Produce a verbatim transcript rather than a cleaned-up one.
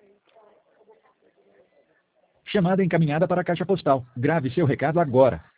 Chamada encaminhada para a caixa postal. Grave seu recado agora.